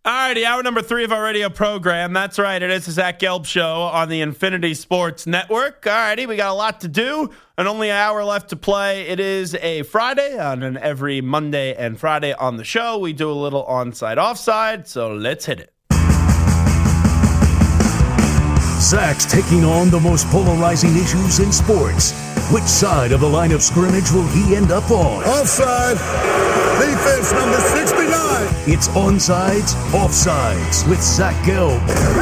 Alrighty, hour number 3 of our radio program. That's right, it is the Zach Gelb Show on the Infinity Sports Network. Alrighty, we got a lot to do and only an hour left to play. It is a Friday on an every Monday and Friday on the show. We do a little onside, offside, so let's hit it. Zach's taking on the most polarizing issues in sports. Which side of the line of scrimmage will he end up on? Offside. Defense number 69. It's Onsides, Offsides with Zach Gelb.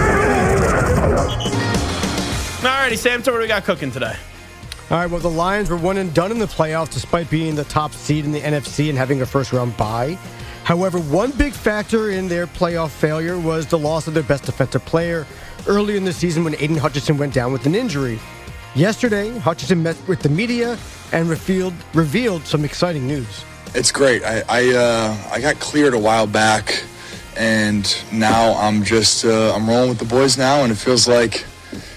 Alrighty, Sam, so what do we got cooking today? All right, well, the Lions were one and done in the playoffs despite being the top seed in the NFC and having a first-round bye. However, one big factor in their playoff failure was the loss of their best defensive player early in the season when Aiden Hutchinson went down with an injury. Yesterday, Hutchinson met with the media and revealed some exciting news. It's great. I got cleared a while back, and now I'm just I'm rolling with the boys now, and it feels like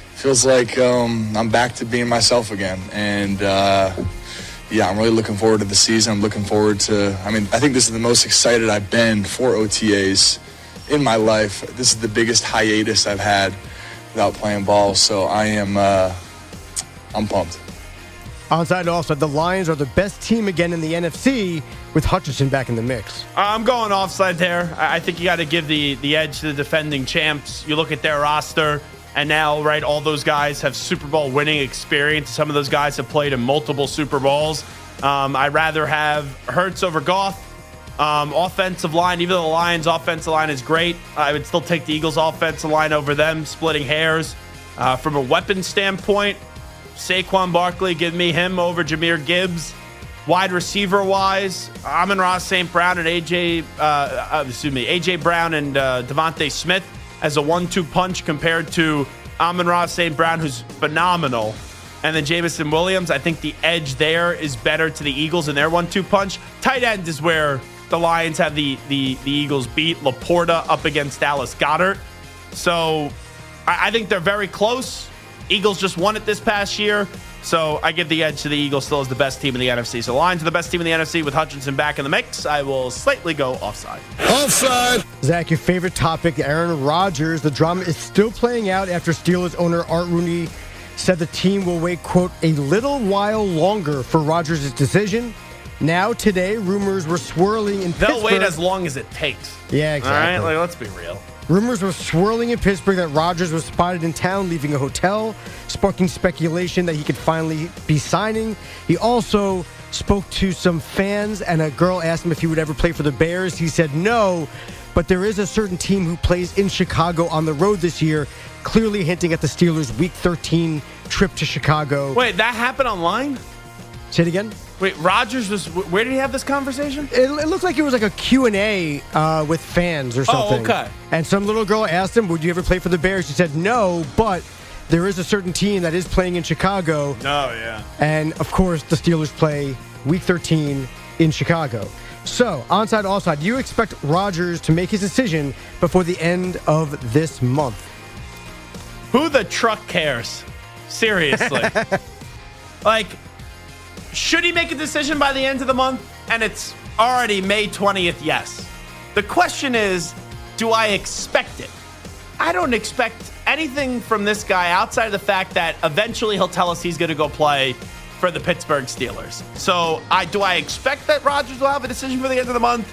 I'm back to being myself again. And yeah, I'm really looking forward to the season. I'm looking forward to. I think this is the most excited I've been for OTAs in my life. This is the biggest hiatus I've had without playing ball. So I'm pumped. Onside and offside, the Lions are the best team again in the NFC with Hutchinson back in the mix. I'm going offside there. I think you got to give the edge to the defending champs. You look at their roster, and now, right, all those guys have Super Bowl winning experience. Some of those guys have played in multiple Super Bowls. I'd rather have Hurts over Goff. Offensive line, even though the Lions' offensive line is great, I would still take the Eagles' offensive line over them, splitting hairs. From a weapon standpoint, Saquon Barkley, give me him over Jahmyr Gibbs. Wide receiver-wise, Amon-Ra St. Brown and A.J. Brown and Devontae Smith as a 1-2 punch compared to Amon-Ra St. Brown, who's phenomenal. And then Jameson Williams, I think the edge there is better to the Eagles in their 1-2 punch. Tight end is where the Lions have the Eagles beat. Laporta up against Dallas Goedert. So I think they're very close. Eagles just won it this past year. So I give the edge to the Eagles still as the best team in the NFC. So Lions are the best team in the NFC with Hutchinson back in the mix. I will slightly go offside. Offside. Zach, your favorite topic, Aaron Rodgers. The drama is still playing out after Steelers owner Art Rooney said the team will wait, quote, a little while longer for Rodgers' decision. Now, today, rumors were swirling in Pittsburgh. They'll wait as long as it takes. Yeah, exactly. All right, let's be real. Rumors were swirling in Pittsburgh that Rodgers was spotted in town leaving a hotel, sparking speculation that he could finally be signing. He also spoke to some fans, and a girl asked him if he would ever play for the Bears. He said no, but there is a certain team who plays in Chicago on the road this year, clearly hinting at the Steelers' Week 13 trip to Chicago. Wait, that happened online? Say it again? Wait, Rodgers was... Where did he have this conversation? It looked like it was like a Q&A with fans or something. Oh, okay. And some little girl asked him, would you ever play for the Bears? He said no, but there is a certain team that is playing in Chicago. Oh, yeah. And, of course, the Steelers play Week 13 in Chicago. So, onside, offside, do you expect Rodgers to make his decision before the end of this month? Who the truck cares? Seriously. Like... Should he make a decision by the end of the month? And it's already May 20th, yes. The question is, do I expect it? I don't expect anything from this guy outside of the fact that eventually he'll tell us he's going to go play for the Pittsburgh Steelers. So do I expect that Rodgers will have a decision for the end of the month?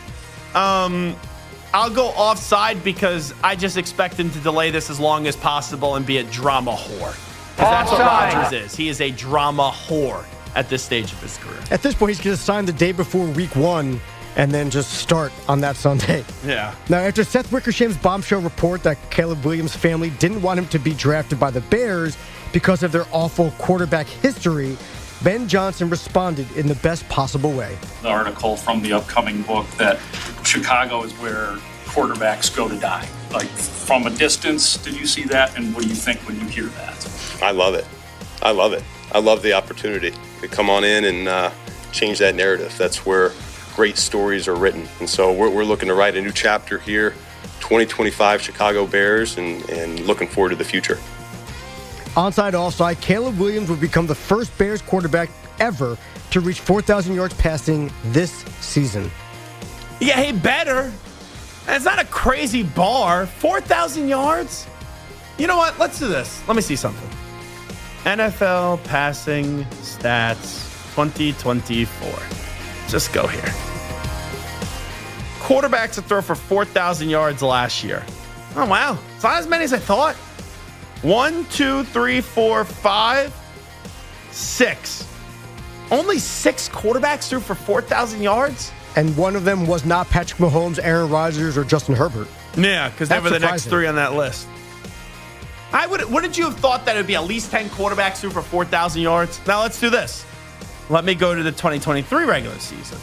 I'll go offside because I just expect him to delay this as long as possible and be a drama whore. Because that's what Rodgers is. He is a drama whore at this stage of his career. At this point, he's going to sign the day before Week 1 and then just start on that Sunday. Yeah. Now, after Seth Wickersham's bombshell report that Caleb Williams' family didn't want him to be drafted by the Bears because of their awful quarterback history, Ben Johnson responded in the best possible way. The article from the upcoming book that Chicago is where quarterbacks go to die. Like, from a distance, did you see that? And what do you think when you hear that? I love it. I love the opportunity to come on in and change that narrative. That's where great stories are written. And so we're looking to write a new chapter here, 2025 Chicago Bears, and looking forward to the future. Onside, offside, Caleb Williams will become the first Bears quarterback ever to reach 4,000 yards passing this season. Yeah, he better. And it's not a crazy bar. 4,000 yards? You know what? Let's do this. Let me see something. NFL passing stats 2024. Just go here. Quarterbacks to throw for 4,000 yards last year. Oh, wow. It's not as many as I thought. 1, 2, 3, 4, 5, 6. Only 6 quarterbacks threw for 4,000 yards? And one of them was not Patrick Mahomes, Aaron Rodgers, or Justin Herbert. Yeah, because they That's were the next surprising. 3 on that list. Wouldn't you have thought that it would be at least 10 quarterbacks through for 4,000 yards? Now let's do this. Let me go to the 2023 regular season.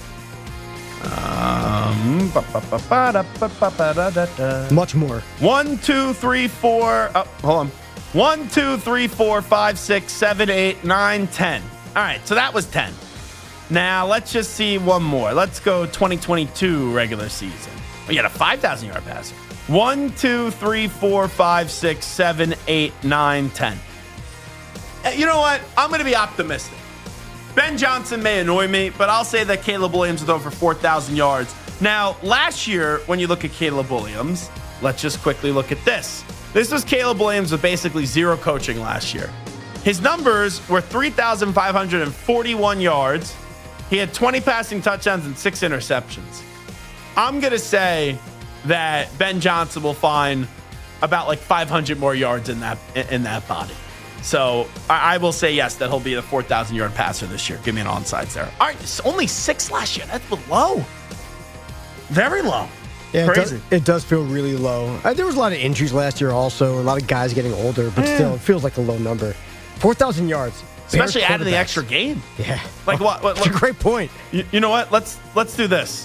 Much more. 1, 2, 3, 4. Oh, hold on. 1, 2, 3, 4, 5, 6, 7, 8, 9, 10. All right, so that was 10. Now let's just see one more. Let's go 2022 regular season. We got a 5,000 yard passer. 1, 2, 3, 4, 5, 6, 7, 8, 9, 10. You know what? I'm going to be optimistic. Ben Johnson may annoy me, but I'll say that Caleb Williams will throw for 4,000 yards. Now, last year, when you look at Caleb Williams, let's just quickly look at this. This was Caleb Williams with basically 0 coaching last year. His numbers were 3,541 yards. He had 20 passing touchdowns and 6 interceptions. I'm going to say that Ben Johnson will find about like 500 more yards in that body. So I will say yes, that he'll be the 4,000 yard passer this year. Give me an onside there. All right, it's only 6 last year. That's low. Very low. Yeah, Crazy. it does feel really low. There was a lot of injuries last year also. A lot of guys getting older, but still, it feels like a low number. 4,000 yards. Especially Bears adding the quarterbacks. extra game. Yeah. Like what? That's a great point. You know what? Let's do this.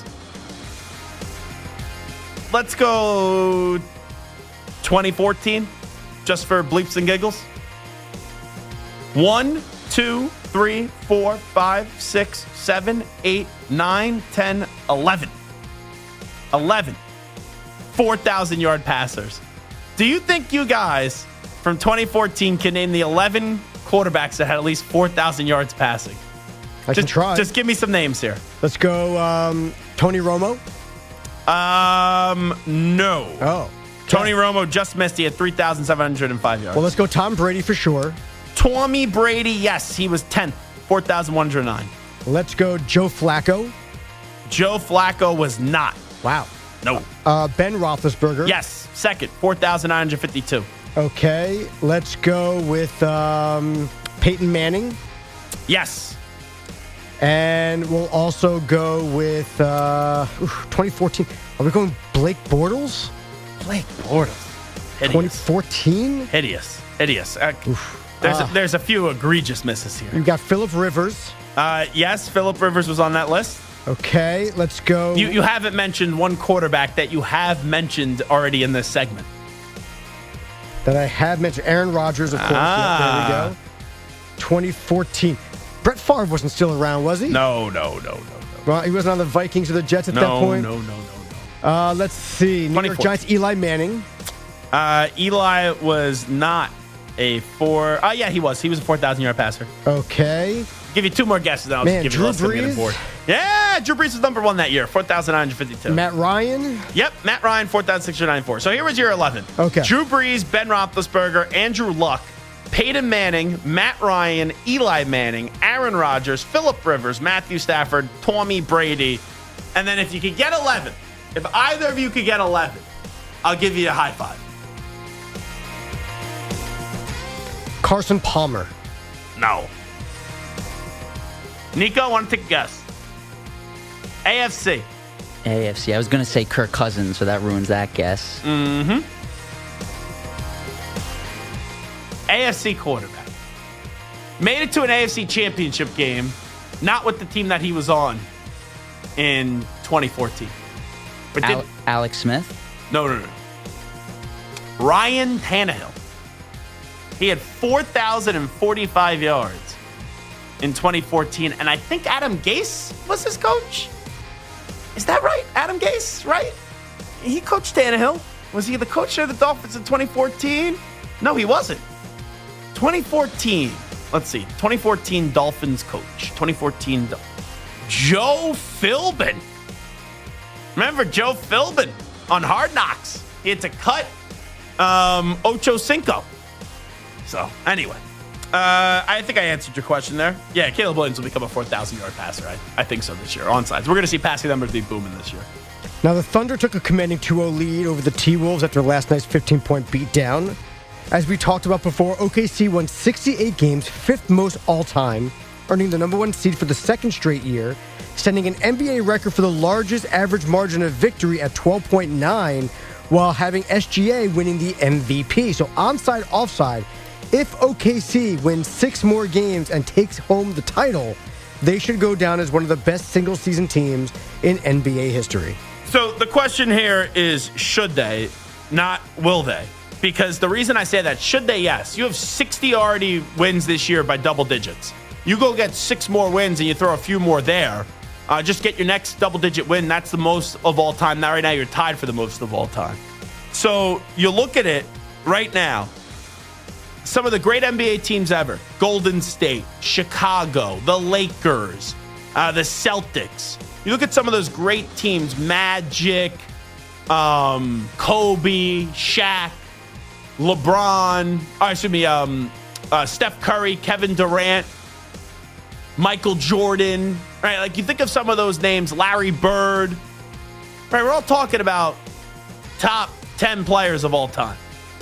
Let's go 2014, just for bleeps and giggles. 1, 2, 3, 4, 5, 6, 7, 8, 9, 10, 11. 11. 4,000 yard passers. Do you think you guys from 2014 can name the 11 quarterbacks that had at least 4,000 yards passing? I can try. Just give me some names here. Let's go Tony Romo. No. Oh. Tony Romo just missed. He had 3,705 yards. Well, let's go Tom Brady for sure. Tommy Brady, yes, he was 10th, 4,109. Let's go Joe Flacco. Joe Flacco was not. Wow. No. Ben Roethlisberger. Yes, second, 4,952. Okay. Let's go with Peyton Manning. Yes. And we'll also go with 2014. Are we going Blake Bortles? Blake Bortles. Hideous. 2014? Hideous. There's a few egregious misses here. You've got Phillip Rivers. Yes, Phillip Rivers was on that list. Okay, let's go. You haven't mentioned one quarterback that you have mentioned already in this segment. That I have mentioned. Aaron Rodgers, of course. Yeah, there we go. 2014. Brett Favre wasn't still around, was he? No. Well, he wasn't on the Vikings or the Jets at that point? No. Let's see. New York Giants, Eli Manning. Eli was not a 4. Oh, yeah, he was. He was a 4,000 yard passer. Okay. Give you 2 more guesses, then I'll Man, just give you the list. Drew I'm getting Brees? bored. Yeah, Drew Brees was number 1 that year, 4,952. Matt Ryan. Yep, Matt Ryan, 4,694. So here was your 11. Okay. Drew Brees, Ben Roethlisberger, Andrew Luck, Peyton Manning, Matt Ryan, Eli Manning, Aaron Rodgers, Phillip Rivers, Matthew Stafford, Tommy Brady. And then if you could get 11, if either of you could get 11, I'll give you a high five. Carson Palmer. No. Nico, want to take a guess? AFC. AFC. I was going to say Kirk Cousins, so that ruins that guess. AFC quarterback. Made it to an AFC championship game, not with the team that he was on in 2014. But Alex Smith? No. Ryan Tannehill. He had 4,045 yards in 2014, and I think Adam Gase was his coach. Is that right? Adam Gase, right? He coached Tannehill. Was he the coach of the Dolphins in 2014? No, he wasn't. 2014. Let's see. 2014 Dolphins coach. 2014 Joe Philbin. Remember Joe Philbin? on Hard Knocks. He had to cut Ocho Cinco. So, anyway. I think I answered your question there. Yeah, Caleb Williams will become a 4,000-yard passer. I think so this year. Onsides. We're going to see passing numbers be booming this year. Now, the Thunder took a commanding 2-0 lead over the T-Wolves after last night's 15-point beatdown. As we talked about before, OKC won 68 games, fifth most all-time, earning the number one seed for the second straight year, setting an NBA record for the largest average margin of victory at 12.9, while having SGA winning the MVP. So onside, offside, if OKC wins 6 more games and takes home the title, they should go down as one of the best single-season teams in NBA history. So the question here is, should they, not will they? Because the reason I say that, should they, yes. You have 60 already wins this year by double digits. You go get 6 more wins and you throw a few more there. Just get your next double-digit win. That's the most of all time. Now, right now, you're tied for the most of all time. So you look at it right now. Some of the great NBA teams ever. Golden State, Chicago, the Lakers, the Celtics. You look at some of those great teams. Magic, Kobe, Shaq, LeBron. Steph Curry, Kevin Durant, Michael Jordan. Right? Like, you think of some of those names. Larry Bird. Right? We're all talking about top 10 players of all time.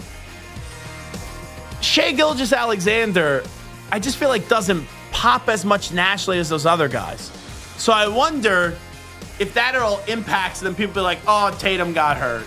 Shai Gilgeous-Alexander, I just feel like doesn't pop as much nationally as those other guys. So I wonder if that all impacts them. People be like, oh, Tatum got hurt.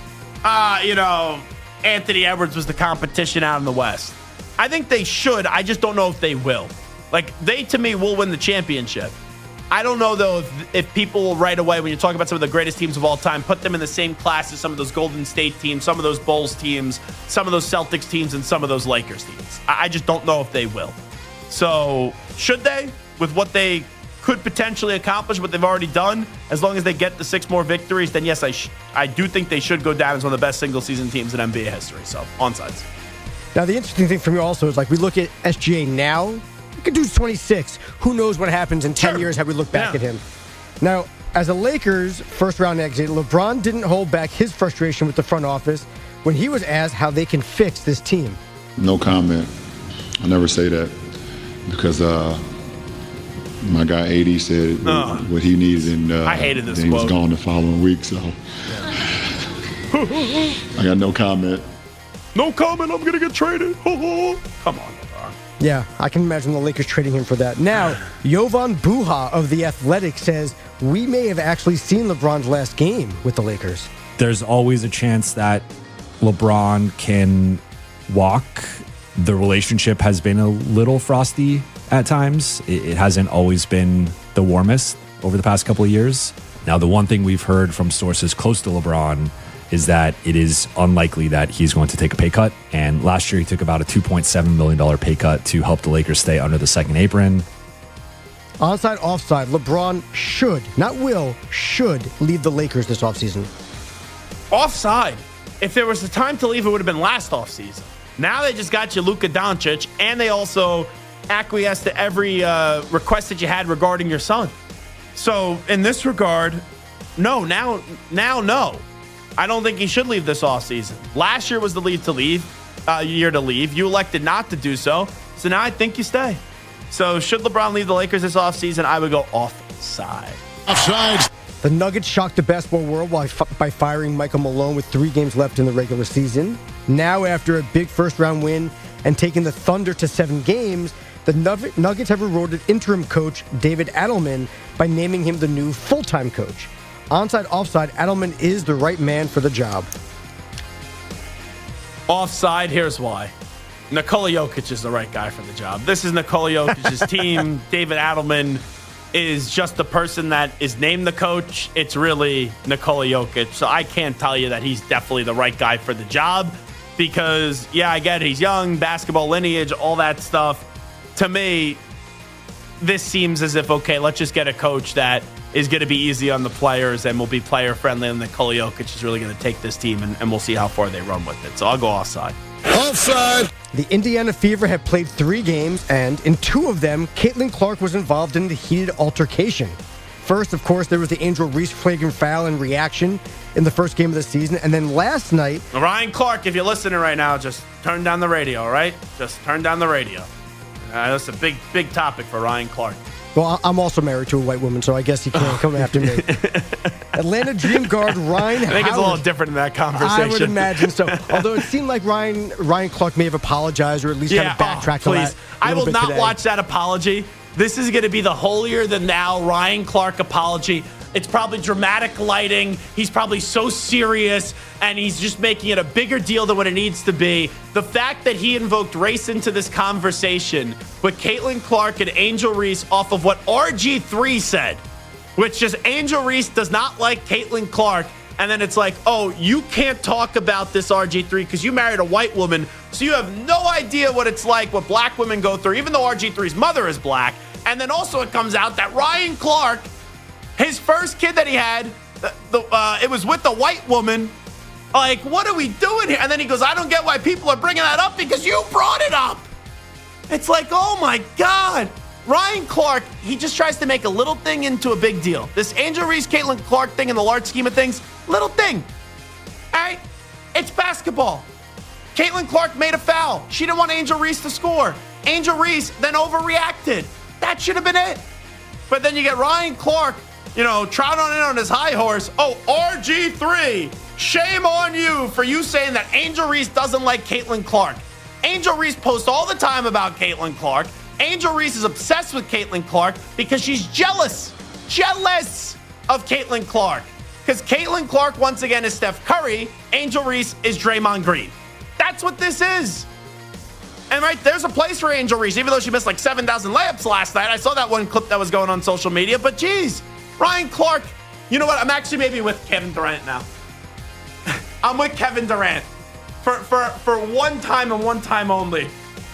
Anthony Edwards was the competition out in the West. I think they should. I just don't know if they will. Like, they, to me, will win the championship. I don't know, though, if people will right away, when you talk about some of the greatest teams of all time, put them in the same class as some of those Golden State teams, some of those Bulls teams, some of those Celtics teams, and some of those Lakers teams. I just don't know if they will. So, should they? With what they could potentially accomplish, what they've already done, as long as they get the 6 more victories, then yes, I do think they should go down as one of the best single-season teams in NBA history. So, onsides. Now, the interesting thing for me also is, like, we look at SGA now. Could do 26. Who knows what happens in 10 years how we look back at him. Now, as a Lakers first-round exit, LeBron didn't hold back his frustration with the front office when he was asked how they can fix this team. No comment. I never say that because my guy AD said what he needed, and I hated this then he was gone the following week, so I got no comment. No comment. I'm going to get traded. Come on. Yeah, I can imagine the Lakers trading him for that. Now, Jovan Buha of The Athletic says we may have actually seen LeBron's last game with the Lakers. There's always a chance that LeBron can walk. The relationship has been a little frosty at times. It hasn't always been the warmest over the past couple of years. Now, the one thing we've heard from sources close to LeBron is that it is unlikely that he's going to take a pay cut. And last year, he took about a $2.7 million pay cut to help the Lakers stay under the second apron. Onside, offside, LeBron should, not will, should leave the Lakers this offseason. Offside. If there was a time to leave, it would have been last offseason. Now they just got you Luka Doncic, and they also acquiesced to every request that you had regarding your son. So in this regard, no. Now, no. I don't think he should leave this offseason. Last year was the year to leave. You elected not to do so. So now I think you stay. So should LeBron leave the Lakers this offseason, I would go offside. Offside. The Nuggets shocked the basketball world by firing Michael Malone with 3 games left in the regular season. Now, after a big first-round win and taking the Thunder to 7 games, the Nuggets have rewarded interim coach David Adelman by naming him the new full-time coach. Onside, offside, Adelman is the right man for the job. Offside, here's why. Nikola Jokic is the right guy for the job. This is Nikola Jokic's team. David Adelman is just the person that is named the coach. It's really Nikola Jokic. So I can't tell you that he's definitely the right guy for the job because, yeah, I get it. He's young, basketball lineage, all that stuff. To me, this seems as if, okay, let's just get a coach that is going to be easy on the players and will be player-friendly, and Nikola Jokic is really going to take this team, and we'll see how far they run with it. So I'll go offside. Offside. The Indiana Fever have played 3 games, and in 2 of them, Caitlin Clark was involved in the heated altercation. First, of course, there was the Angel Reese flagrant foul and reaction in the first game of the season. And then last night... Ryan Clark, if you're listening right now, just turn down the radio, all right? Just turn down the radio. That's a big topic for Ryan Clark. Well, I'm also married to a white woman, so I guess he can't come after me. Atlanta Dream guard Ryan Howard. I think it's a little different in that conversation. I would imagine so. Although it seemed like Ryan Clark may have apologized or at least kind of backtracked please. I will not today. watch that apology. This is going to be the holier-than-thou Ryan Clark apology. It's probably dramatic lighting. He's probably so serious, and he's just making it a bigger deal than what it needs to be. The fact that he invoked race into this conversation with Caitlin Clark and Angel Reese off of what RG3 said, which is Angel Reese does not like Caitlin Clark, and then it's like, oh, you can't talk about this RG3 because you married a white woman, so you have no idea what it's like, what black women go through, even though RG3's mother is black. And then also it comes out that Ryan Clark, his first kid that he had, it was with a white woman. Like, what are we doing here? And then he goes, I don't get why people are bringing that up because you brought it up. It's like, oh my God. Ryan Clark, he just tries to make a little thing into a big deal. This Angel Reese, Caitlin Clark thing in the large scheme of things, little thing. All right? It's basketball. Caitlin Clark made a foul. She didn't want Angel Reese to score. Angel Reese then overreacted. That should have been it. But then you get Ryan Clark, trot on in on his high horse. Oh, RG3, shame on you for you saying that Angel Reese doesn't like Caitlin Clark. Angel Reese posts all the time about Caitlin Clark. Angel Reese is obsessed with Caitlin Clark because she's jealous of Caitlin Clark. Because Caitlin Clark, once again, is Steph Curry. Angel Reese is Draymond Green. That's what this is. And there's a place for Angel Reese, even though she missed like 7,000 layups last night. I saw that one clip that was going on social media. But geez, Ryan Clark, you know what? I'm actually maybe with Kevin Durant now. I'm with Kevin Durant for one time and one time only.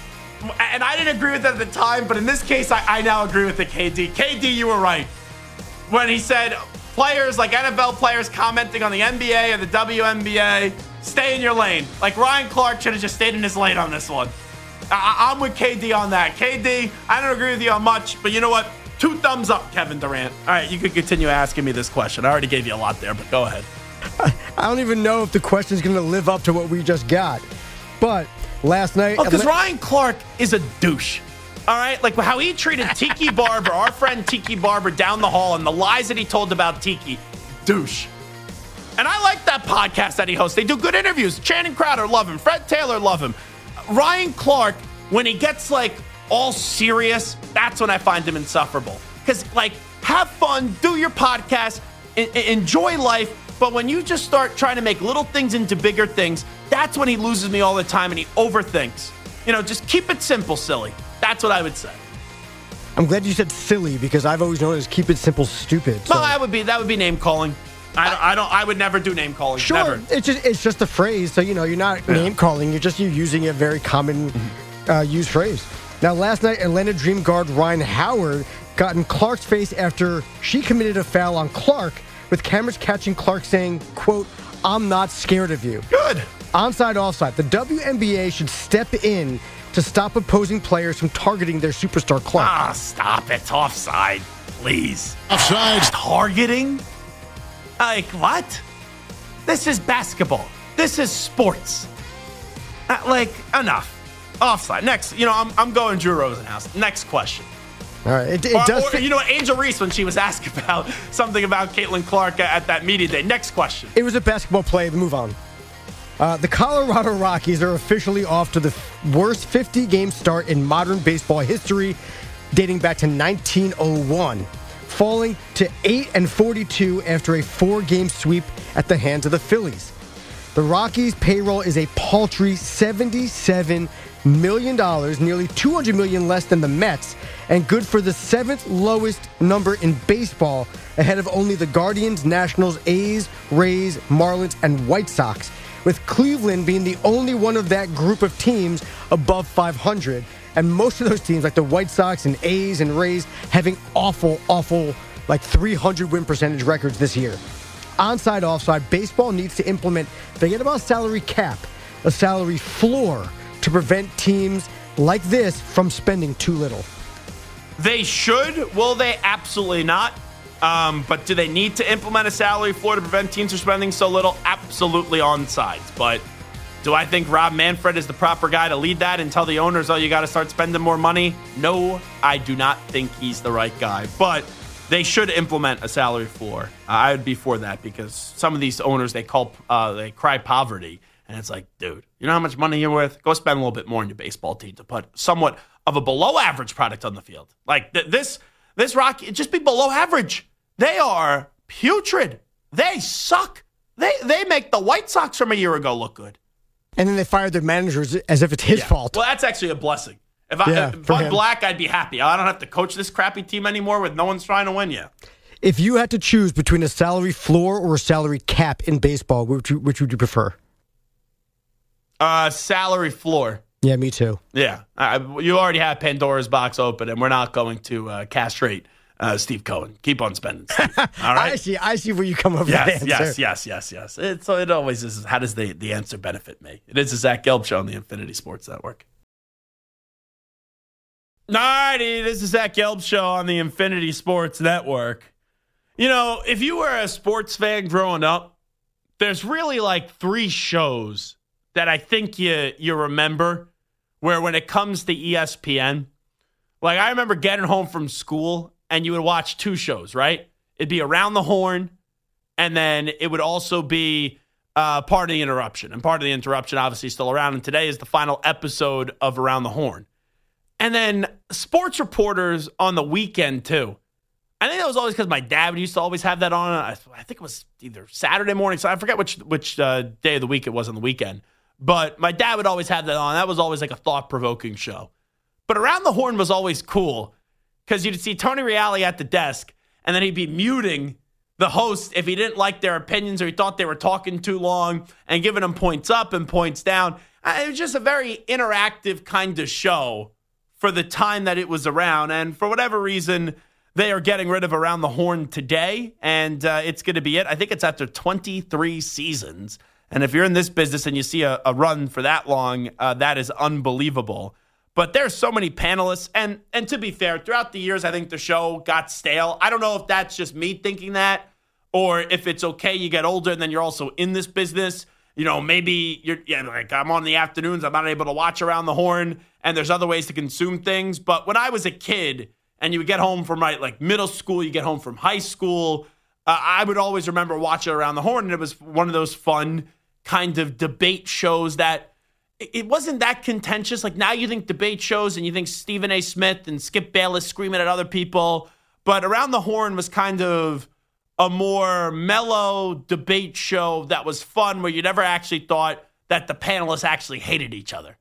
And I didn't agree with it at the time, but in this case, I now agree with the KD. KD, you were right. When he said players like NFL players commenting on the NBA or the WNBA, stay in your lane. Like Ryan Clark should have just stayed in his lane on this one. I'm with KD on that. KD, I don't agree with you on much, but you know what? 2 thumbs up, Kevin Durant. All right, you could continue asking me this question. I already gave you a lot there, but go ahead. I don't even know if the question is going to live up to what we just got. But last night... Oh, because Ryan Clark is a douche. All right? Like how he treated Tiki Barber, our friend Tiki Barber, down the hall, and the lies that he told about Tiki. Douche. And I like that podcast that he hosts. They do good interviews. Channing Crowder, love him. Fred Taylor, love him. Ryan Clark, when he gets like all serious, that's when I find him insufferable. Because have fun, do your podcast, enjoy life. But when you just start trying to make little things into bigger things, that's when he loses me all the time and he overthinks. Just keep it simple, silly. That's what I would say. I'm glad you said silly because I've always known it as keep it simple, stupid. So. No, that would be name calling. I would never do name calling. Sure, never. It's just a phrase, so you're not name calling. You're using a very common used phrase. Now, last night, Atlanta Dream guard Ryan Howard got in Clark's face after she committed a foul on Clark, with cameras catching Clark saying, "quote I'm not scared of you." Good. Onside, offside. The WNBA should step in to stop opposing players from targeting their superstar Clark. Stop it! Offside, please. Offside. Targeting. Like, what? This is basketball. This is sports. Enough. Offside. Next, I'm going Drew Rosenhaus. Next question. All right. It does. Angel Reese, when she was asked about something about Caitlin Clark at that media day. Next question. It was a basketball play. Move on. The Colorado Rockies are officially off to the worst 50-game start in modern baseball history, dating back to 1901. Falling to 8-42 after a 4-game sweep at the hands of the Phillies. The Rockies' payroll is a paltry $77 million, nearly $200 million less than the Mets, and good for the 7th lowest number in baseball, ahead of only the Guardians, Nationals, A's, Rays, Marlins, and White Sox, with Cleveland being the only one of that group of teams above 500. And most of those teams, like the White Sox and A's and Rays, having awful, 300 win percentage records this year. Onside, offside, baseball needs to implement, forget about salary cap, a salary floor to prevent teams like this from spending too little. They should. Will they? Absolutely not. But do they need to implement a salary floor to prevent teams from spending so little? Absolutely on sides. But do I think Rob Manfred is the proper guy to lead that and tell the owners, oh, you got to start spending more money? No, I do not think he's the right guy. But they should implement a salary floor. I would be for that because some of these owners, they cry poverty. And it's like, dude, you know how much money you're worth? Go spend a little bit more on your baseball team to put somewhat of a below average product on the field. Like this Rocky, just be below average. They are putrid. They suck. They make the White Sox from a year ago look good. And then they fired their managers as if it's his fault. Well, that's actually a blessing. If I'm Black, I'd be happy. I don't have to coach this crappy team anymore with no one's trying to win yet. If you had to choose between a salary floor or a salary cap in baseball, which would you prefer? Salary floor. Yeah, me too. Yeah. You already have Pandora's box open, and we're not going to castrate Steve Cohen. Keep on spending, Steve. All right? I see where you come up with that answer. Yes. It always is. How does the answer benefit me? It is the Zach Gelb Show on the Infinity Sports Network. All righty, this is Zach Gelb Show on the Infinity Sports Network. You know, if you were a sports fan growing up, there's really like 3 shows that I think you remember where when it comes to ESPN, like I remember getting home from school and you would watch 2 shows, right? It'd be Around the Horn, and then it would also be Part of the Interruption. And Part of the Interruption obviously still around, and today is the final episode of Around the Horn. And then sports reporters on the weekend, too. I think that was always because my dad used to always have that on. I think it was either Saturday morning, so I forget which day of the week it was on the weekend. But my dad would always have that on. That was always like a thought-provoking show. But Around the Horn was always cool because you'd see Tony Reali at the desk, and then he'd be muting the host if he didn't like their opinions or he thought they were talking too long and giving them points up and points down. It was just a very interactive kind of show for the time that it was around. And for whatever reason, they are getting rid of Around the Horn today, and it's going to be it. I think it's after 23 seasons. And if you're in this business and you see a run for that long, that is unbelievable. But there's so many panelists. And to be fair, throughout the years, I think the show got stale. I don't know if that's just me thinking that or if it's okay. You get older and then you're also in this business. You know, maybe like I'm on the afternoons. I'm not able to watch Around the Horn. And there's other ways to consume things. But when I was a kid and you would get home from like middle school, you get home from high school, I would always remember watching Around the Horn. And it was one of those fun kind of debate shows that it wasn't that contentious. Like now you think debate shows and you think Stephen A. Smith and Skip Bayless screaming at other people. But Around the Horn was kind of a more mellow debate show that was fun where you never actually thought that the panelists actually hated each other.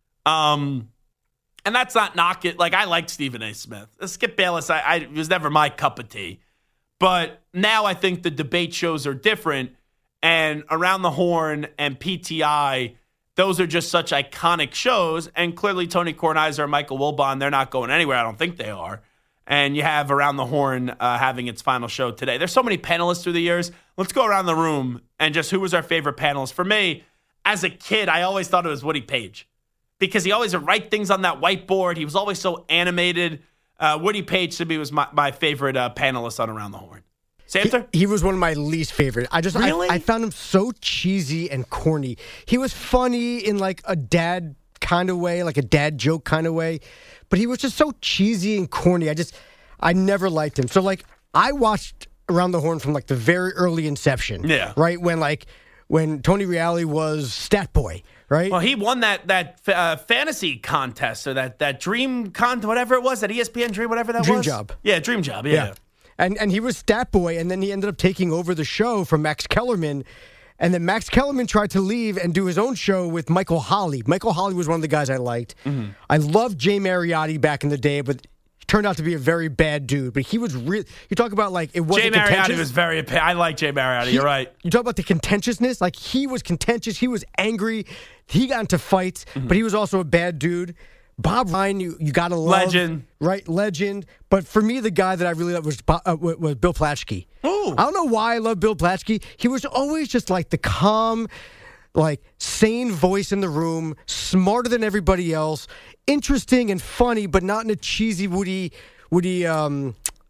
And that's not knock it. Like I like Stephen A. Smith. Skip Bayless, I was never my cup of tea. But now I think the debate shows are different. And Around the Horn and PTI, those are just such iconic shows. And clearly Tony Kornheiser and Michael Wilbon, they're not going anywhere. I don't think they are. And you have Around the Horn having its final show today. There's so many panelists through the years. Let's go around the room and just who was our favorite panelist. For me, as a kid, I always thought it was Woody Page because he always would write things on that whiteboard. He was always so animated. Woody Page to me was my favorite panelist on Around the Horn. Samter? He was one of my least favorite. I found him so cheesy and corny. He was funny in like a dad kind of way, like a dad joke kind of way, but he was just so cheesy and corny. I never liked him. So like I watched Around the Horn from like the very early inception. Yeah. Right when Tony Reali was Stat Boy. Right. Well, he won that fantasy contest or that dream contest, whatever it was, that ESPN dream, whatever that Dream was. Job. Yeah, Dream Job. Yeah. And he was Stat Boy, and then he ended up taking over the show from Max Kellerman. And then Max Kellerman tried to leave and do his own show with Michael Holley. Michael Holley was one of the guys I liked. Mm-hmm. I loved Jay Mariotti back in the day, but he turned out to be a very bad dude. But he was real. You talk about like it wasn't Jay Mariotti contentious. was very. I like Jay Mariotti. You're right. You talk about the contentiousness. Like he was contentious. He was angry. He got into fights, but he was also a bad dude. Bob Ryan, you gotta love. Legend. Right, legend. But for me, the guy that I really loved was Bill Plaschke. Ooh. I don't know why I love Bill Plaschke. He was always just like the calm, like sane voice in the room, smarter than everybody else, interesting and funny, but not in a cheesy, Woody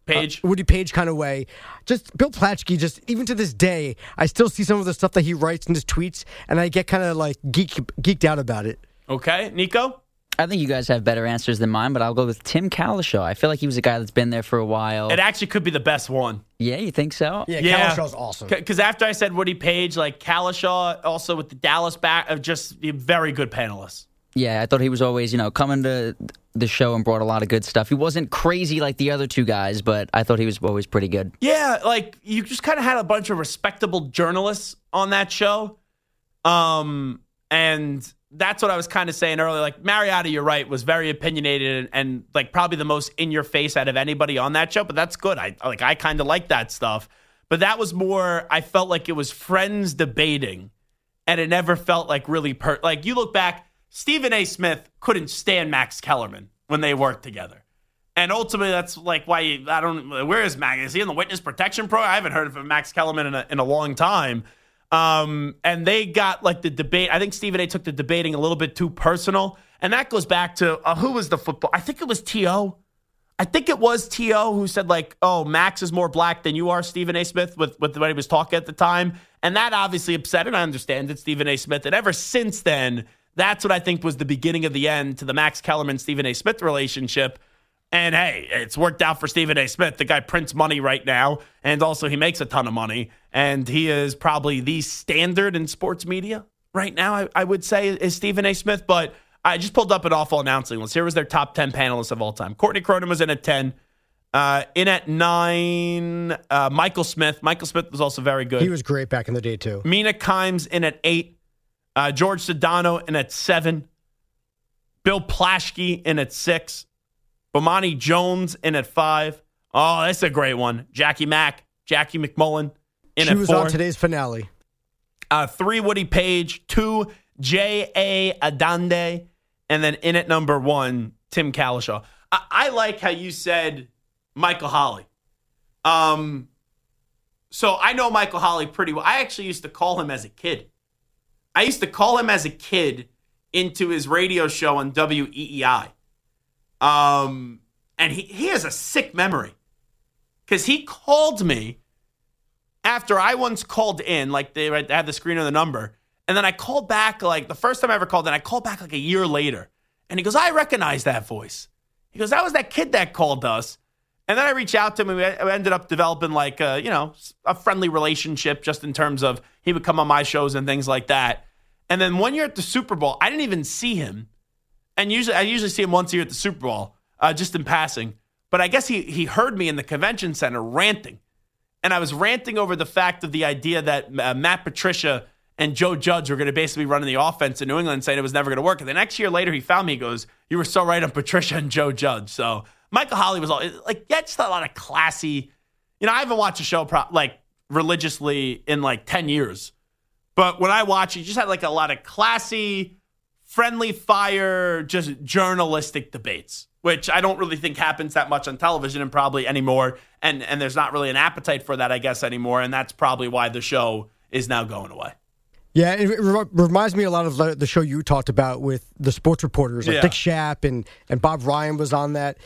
Page? Woody Page kind of way. Just Bill Plaschke, just even to this day, I still see some of the stuff that he writes in his tweets, and I get kind of like geeked out about it. Okay. Nico? I think you guys have better answers than mine, but I'll go with Tim Cowlishaw. I feel like he was a guy that's been there for a while. It actually could be the best one. Yeah, you think so? Yeah, Cowlishaw's awesome. Because after I said Woody Page, like Cowlishaw, also with the Dallas back, just a very good panelist. Yeah, I thought he was always, coming to the show and brought a lot of good stuff. He wasn't crazy like the other two guys, but I thought he was always pretty good. Yeah, like you just kind of had a bunch of respectable journalists on that show. And that's what I was kind of saying earlier. Like Mariota, you're right, was very opinionated and like probably the most in your face out of anybody on that show, but that's good. I kind of like that stuff. But that was more, I felt like it was friends debating and it never felt like really like you look back, Stephen A. Smith couldn't stand Max Kellerman when they worked together. And ultimately, that's like why where is Max? Is he in the witness protection program? I haven't heard of Max Kellerman in a long time. And they got like the debate. I think Stephen A. took the debating a little bit too personal. And that goes back to who was the football? I think it was T.O. I think it was T.O. who said like, oh, Max is more black than you are, Stephen A. Smith, with the way he was talking at the time. And that obviously upset, and I understand it, Stephen A. Smith. And ever since then, that's what I think was the beginning of the end to the Max Kellerman, Stephen A. Smith relationship. And hey, it's worked out for Stephen A. Smith. The guy prints money right now, and also he makes a ton of money. And he is probably the standard in sports media right now, I would say, is Stephen A. Smith. But I just pulled up an awful announcing list. Here was their top 10 panelists of all time. Courtney Cronin was in at 10. In at 9, Michael Smith. Michael Smith was also very good. He was great back in the day, too. Mina Kimes in at 8. George Sedano in at 7. Bill Plaschke in at 6. Bomani Jones in at 5. Oh, that's a great one. Jackie McMullen in at 4. She was on today's finale. 3, Woody Page. 2, J.A. Adande. And then in at number 1, Tim Cowlishaw. I like how you said Michael Holley. So I know Michael Holley pretty well. I actually used to call him as a kid. Into his radio show on WEEI. And he has a sick memory. Because he called me after I once called in, like they had the screen of the number. And then I called back, like the first time I ever called in, I called back like a year later. And he goes, I recognize that voice. He goes, that was that kid that called us. And then I reached out to him, and we ended up developing like a friendly relationship, just in terms of he would come on my shows and things like that. And then one year at the Super Bowl, I didn't even see him. And I usually see him once a year at the Super Bowl, just in passing. But I guess he heard me in the convention center ranting. And I was ranting over the fact of the idea that Matt Patricia and Joe Judge were going to basically be running the offense in New England, saying it was never going to work. And the next year later, he found me. He goes, you were so right on Patricia and Joe Judge. So Michael Holley was just a lot of classy. I haven't watched a show religiously in 10 years. But when I watch, he just had a lot of classy, friendly fire, just journalistic debates, which I don't really think happens that much on television and probably anymore. And there's not really an appetite for that, I guess, anymore. And that's probably why the show is now going away. Yeah, it reminds me a lot of the show you talked about with the sports reporters. Like Dick Schaap and Bob Ryan was on that.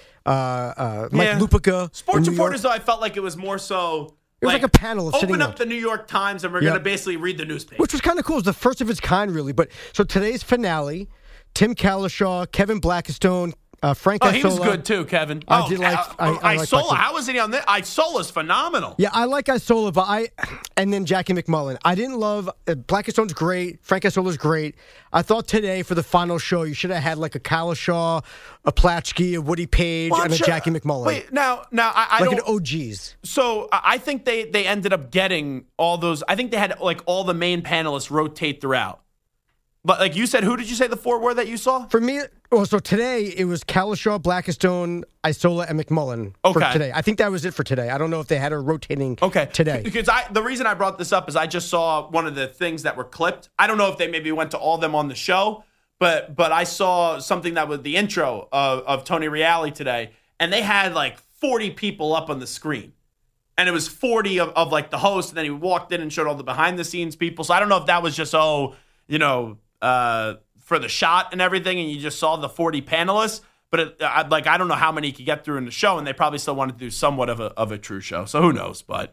Mike Lupica. Sports reporters, though, I felt like it was more so... It was like a panel of sitting open up the New York Times and we're going to basically read the newspaper. Which was kind of cool. It was the first of its kind, really. But so today's finale, Tim Cowlishaw, Kevin Blackistone, Frank Isola. He was good too, Kevin. I did like Isola. How was he on this? Isola's phenomenal. Yeah, I like Isola, but and then Jackie McMullen. I didn't love Blackistone's great. Frank Isola's great. I thought today for the final show you should have had like a Cowlishaw, a Plaschke, a Woody Page, and a Jackie McMullen. Wait, now I like don't, an OGs. So I think they ended up getting all those. I think they had all the main panelists rotate throughout. But like you said, who did you say the 4 were that you saw? For me, so today it was Cowlishaw, Blackistone, Isola, and McMullen for today. I think that was it for today. I don't know if they had a rotating today. Because the reason I brought this up is I just saw one of the things that were clipped. I don't know if they maybe went to all of them on the show, but I saw something that was the intro of Tony Reali today, and they had 40 people up on the screen. And it was 40 of the host, and then he walked in and showed all the behind-the-scenes people. So I don't know if that was just, for the shot and everything, and you just saw the 40 panelists. But I don't know how many he could get through in the show, and they probably still wanted to do somewhat of a true show. So who knows? But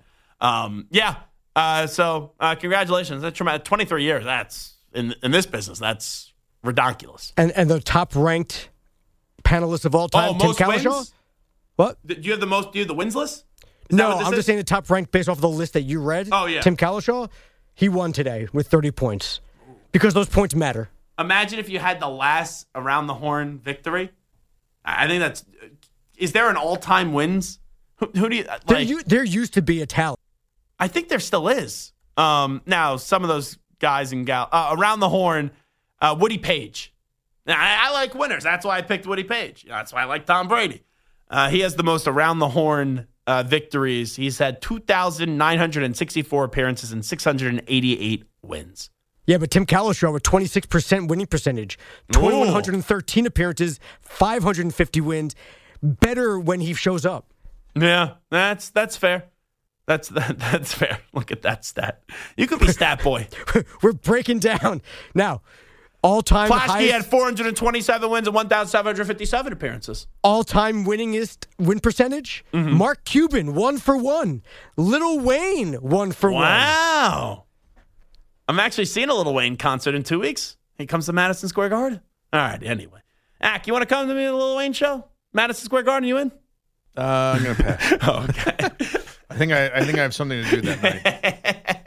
so congratulations. That's traumatic. 23 years. That's in this business. That's ridiculous. And the top ranked panelist of all time, Tim Cowlishaw. What? Do you have the most? Do you have the wins list? No, I'm just saying the top ranked based off of the list that you read. Oh, yeah. Tim Cowlishaw, he won today with 30 points because those points matter. Imagine if you had the last around the horn victory. I think that's. Is there an all-time wins? Who do you like? There used to be a tally. I think there still is. Now some of those guys and gals around the horn, Woody Page. Now, I like winners. That's why I picked Woody Page. That's why I like Tom Brady. He has the most around the horn victories. He's had 2,964 appearances and 688 wins. Yeah, but Tim Cowlishaw with 26% winning percentage, 2,113 appearances, 550 wins. Better when he shows up. Yeah, that's fair. That's fair. Look at that stat. You could be stat boy. We're breaking down now. All-time Plaschke had 427 wins and 1,757 appearances. All-time winningest win percentage? Mm-hmm. Mark Cuban, 1 for 1. Lil Wayne, 1 for 1. Wow. I'm actually seeing a Lil Wayne concert in 2 weeks. He comes to Madison Square Garden. All right, anyway. Ak, you want to come to me at the Lil Wayne show? Madison Square Garden, you in? I'm going to pass. Okay. I think I have something to do that night.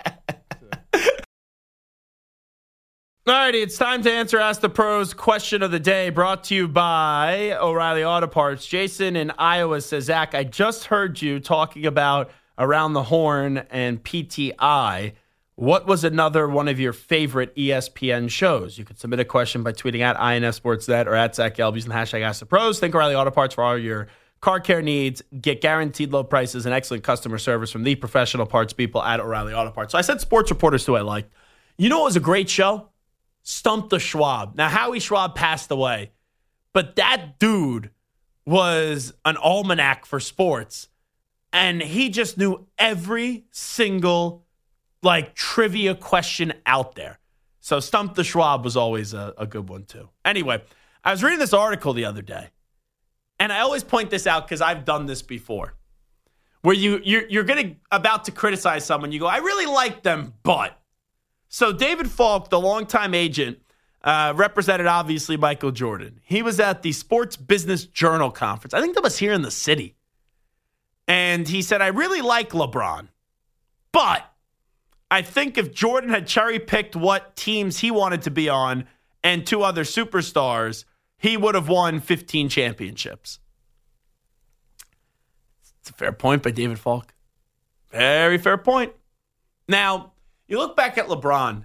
All righty, it's time to answer Ask the Pros question of the day, brought to you by O'Reilly Auto Parts. Jason in Iowa says, Zach, I just heard you talking about Around the Horn and PTI. What was another one of your favorite ESPN shows? You could submit a question by tweeting at INSSportsNet or at Zach Gelb using the hashtag Ask the Pros. Think O'Reilly Auto Parts for all your car care needs. Get guaranteed low prices and excellent customer service from the professional parts people at O'Reilly Auto Parts. So I said sports reporters who I liked. You know what was a great show? Stump the Schwab. Now, Howie Schwab passed away, but that dude was an almanac for sports, and he just knew every single, trivia question out there. So Stump the Schwab was always a good one, too. Anyway, I was reading this article the other day, and I always point this out because I've done this before, where you're about to criticize someone. You go, I really like them, but... So David Falk, the longtime agent, represented obviously Michael Jordan. He was at the Sports Business Journal conference. I think that was here in the city. And he said, I really like LeBron, but I think if Jordan had cherry-picked what teams he wanted to be on and 2 other superstars, he would have won 15 championships. It's a fair point by David Falk. Very fair point. Now, you look back at LeBron.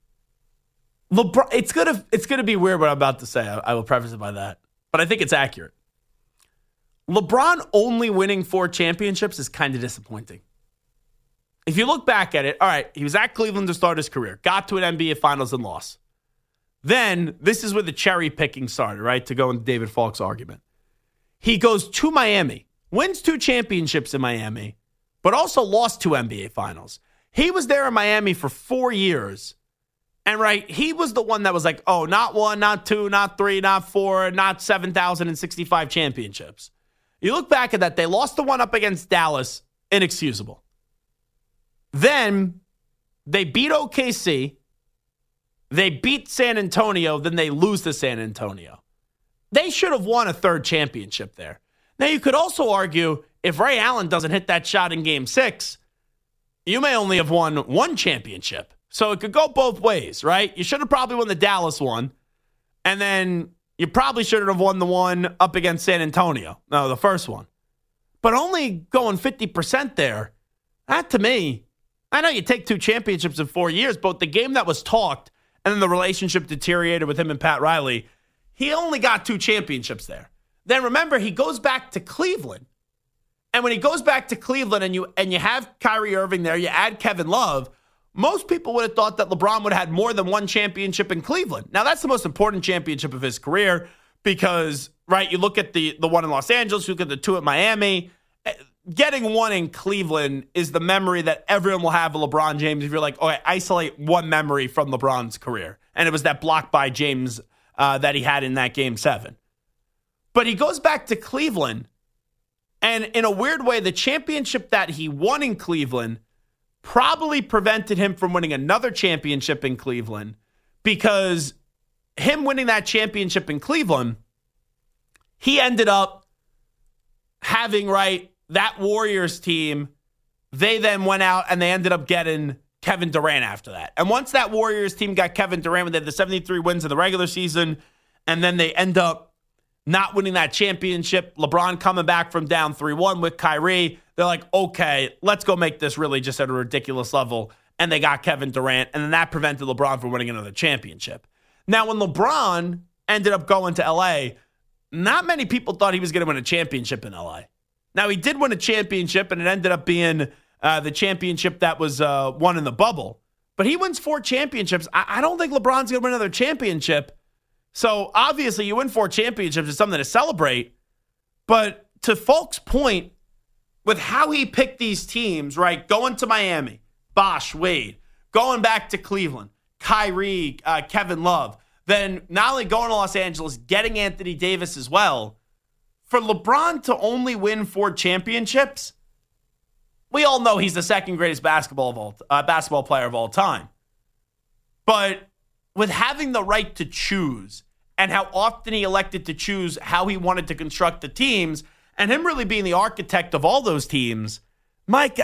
It's gonna be weird what I'm about to say. I will preface it by that, but I think it's accurate. LeBron only winning 4 championships is kind of disappointing. If you look back at it, all right, he was at Cleveland to start his career, got to an NBA Finals and lost. Then this is where the cherry picking started, right? To go into David Falk's argument, he goes to Miami, wins 2 championships in Miami, but also lost 2 NBA Finals. He was there in Miami for 4 years. And, right, he was the one that was like, oh, not 1, not 2, not 3, not 4, not 7,065 championships. You look back at that, they lost the one up against Dallas, inexcusable. Then they beat OKC. They beat San Antonio. Then they lose to San Antonio. They should have won a 3rd championship there. Now, you could also argue if Ray Allen doesn't hit that shot in Game 6, you may only have won 1 championship. So it could go both ways, right? You should have probably won the Dallas one. And then you probably should have won the one up against San Antonio. No, the first one. But only going 50% there, that to me, I know you take 2 championships in 4 years, but the game that was talked and then the relationship deteriorated with him and Pat Riley, he only got 2 championships there. Then remember, he goes back to Cleveland. And when he goes back to Cleveland and you have Kyrie Irving there, you add Kevin Love, most people would have thought that LeBron would have had more than 1 championship in Cleveland. Now, that's the most important championship of his career because, right, you look at the one in Los Angeles, you look at the 2 at Miami. Getting 1 in Cleveland is the memory that everyone will have of LeBron James if you're like, okay, isolate 1 memory from LeBron's career. And it was that block by James that he had in that Game 7. But he goes back to Cleveland, and in a weird way, the championship that he won in Cleveland probably prevented him from winning another championship in Cleveland, because him winning that championship in Cleveland, he ended up having, that Warriors team. They then went out and they ended up getting Kevin Durant after that. And once that Warriors team got Kevin Durant, they had the 73 wins in the regular season, and then they end up not winning that championship. LeBron coming back from down 3-1 with Kyrie. They're like, okay, let's go make this really just at a ridiculous level. And they got Kevin Durant, and then that prevented LeBron from winning another championship. Now, when LeBron ended up going to LA, not many people thought he was going to win a championship in LA. Now, he did win a championship, and it ended up being the championship that was won in the bubble. But he wins 4 championships. I don't think LeBron's going to win another championship. So, obviously, you win 4 championships is something to celebrate. But to Falk's point, with how he picked these teams, going to Miami, Bosh, Wade, going back to Cleveland, Kyrie, Kevin Love, then not only going to Los Angeles, getting Anthony Davis as well. For LeBron to only win 4 championships, we all know he's the second greatest basketball player of all time. But with having the right to choose and how often he elected to choose how he wanted to construct the teams, and him really being the architect of all those teams, Mike,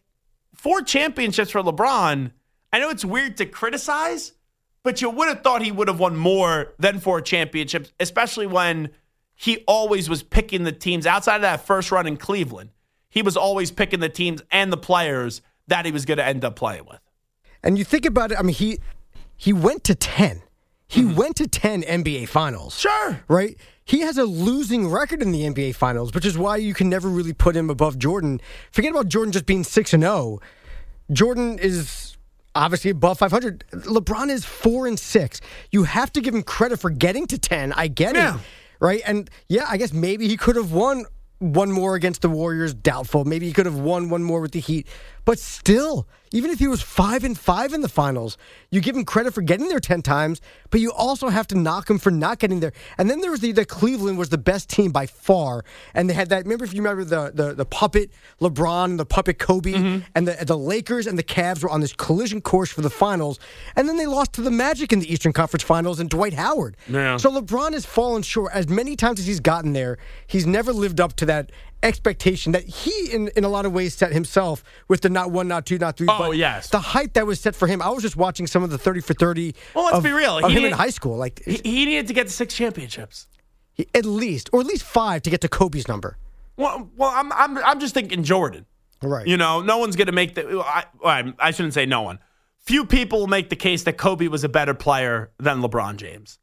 4 championships for LeBron, I know it's weird to criticize, but you would have thought he would have won more than 4 championships, especially when he always was picking the teams outside of that first run in Cleveland. He was always picking the teams and the players that he was going to end up playing with. And you think about it, I mean, he went to 10. He went to 10 NBA Finals. Sure. Right? He has a losing record in the NBA Finals, which is why you can never really put him above Jordan. Forget about Jordan just being 6-0. Jordan is obviously above 500. LeBron is 4-6. You have to give him credit for getting to 10. I get it. Right? And yeah, I guess maybe he could have won one more against the Warriors. Doubtful. Maybe he could have won one more with the Heat. But still, even if he was 5-5 in the finals, you give him credit for getting there 10 times, but you also have to knock him for not getting there. And then there was the Cleveland was the best team by far, and they had that. Remember, if you remember the puppet LeBron, the puppet Kobe, and the Lakers and the Cavs were on this collision course for the finals, and then they lost to the Magic in the Eastern Conference Finals and Dwight Howard. Yeah. So LeBron has fallen short as many times as he's gotten there. He's never lived up to that expectation that he, in a lot of ways, set himself with the not 1, not 2, not 3. Oh, yes. The hype that was set for him. I was just watching some of the 30 for 30 well, let's be real. Of him in high school. He needed to get to 6 championships. At least 5 to get to Kobe's number. Well, I'm just thinking Jordan. Right. No one's going to make the... I shouldn't say no one. Few people will make the case that Kobe was a better player than LeBron James.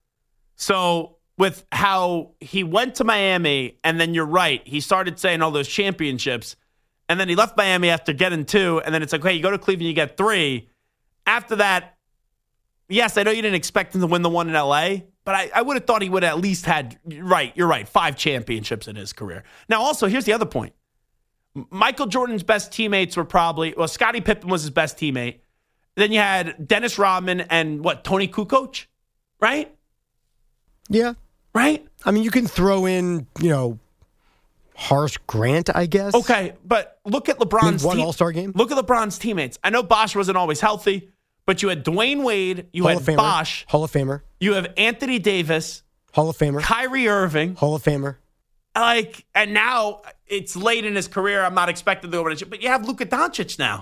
So with how he went to Miami, and then you're right, he started saying all those championships, and then he left Miami after getting 2, and then it's like, hey, you go to Cleveland, you get 3. After that, yes, I know you didn't expect him to win the one in L.A., but I would have thought he would have at least had, you're right, 5 championships in his career. Now, also, here's the other point. Michael Jordan's best teammates were Scottie Pippen was his best teammate. Then you had Dennis Rodman and, Tony Kukoc, right? Yeah. Right? I mean, you can throw in, Horace Grant, I guess. Okay, but look at LeBron's one All-Star game. Look at LeBron's teammates. I know Bosh wasn't always healthy, but you had Dwayne Wade, you Hall had of Famer. Bosh, Hall of Famer. You have Anthony Davis, Hall of Famer. Kyrie Irving, Hall of Famer. And now it's late in his career. I'm not expecting to win it, but you have Luka Doncic now.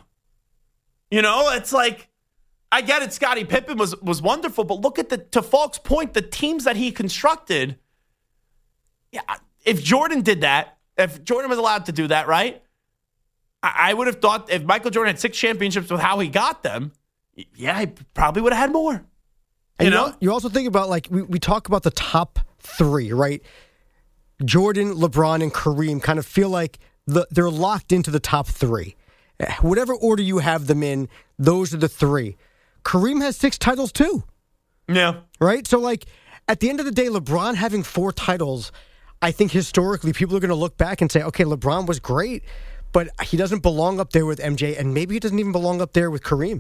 It's like, I get it. Scottie Pippen was wonderful, but look at to Falk's point, the teams that he constructed. Yeah, if Jordan did that, if Jordan was allowed to do that, right? I would have thought if Michael Jordan had 6 championships with how he got them, yeah, he probably would have had more. You also think about, we talk about the top 3, right? Jordan, LeBron, and Kareem kind of feel like they're locked into the top 3. Whatever order you have them in, those are the 3. Kareem has 6 titles too. Yeah. Right? So, at the end of the day, LeBron having 4 titles, I think historically people are going to look back and say, okay, LeBron was great, but he doesn't belong up there with MJ, and maybe he doesn't even belong up there with Kareem.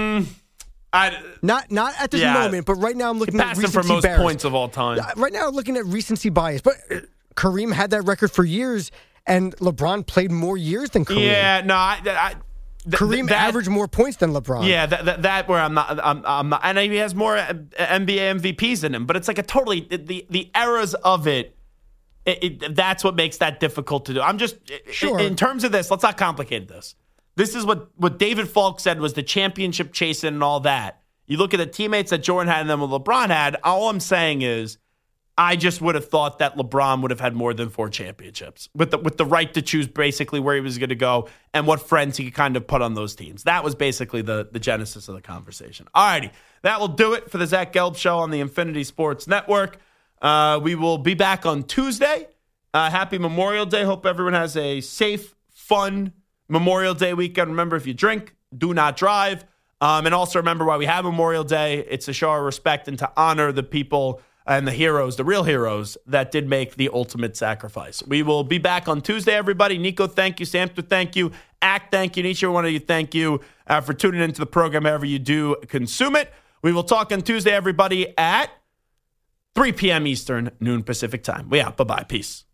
Not at this moment, but right now I'm looking at recency for most bias. points of all time. Right now I'm looking at recency bias. But Kareem had that record for years, and LeBron played more years than Kareem. Yeah, no, Kareem averaged more points than LeBron. Yeah, that where I'm not, and he has more NBA MVPs than him. But it's like a totally the eras of it. That's what makes that difficult to do. I'm just in terms of this. Let's not complicate this. This is what David Falk said was the championship chasing and all that. You look at the teammates that Jordan had and then what LeBron had. All I'm saying is, I just would have thought that LeBron would have had more than 4 championships with the right to choose basically where he was going to go and what friends he could kind of put on those teams. That was basically the genesis of the conversation. All righty. That will do it for the Zach Gelb Show on the Infinity Sports Network. We will be back on Tuesday. Happy Memorial Day. Hope everyone has a safe, fun Memorial Day weekend. Remember, if you drink, do not drive. And also remember why we have Memorial Day. It's to show our respect and to honor the people and the heroes, the real heroes that did make the ultimate sacrifice. We will be back on Tuesday, everybody. Nico, thank you. Samter, thank you. Act, thank you. And each and every one of you, thank you for tuning into the program however you do consume it. We will talk on Tuesday, everybody, at 3 p.m. Eastern, noon Pacific time. We out. Bye-bye. Peace.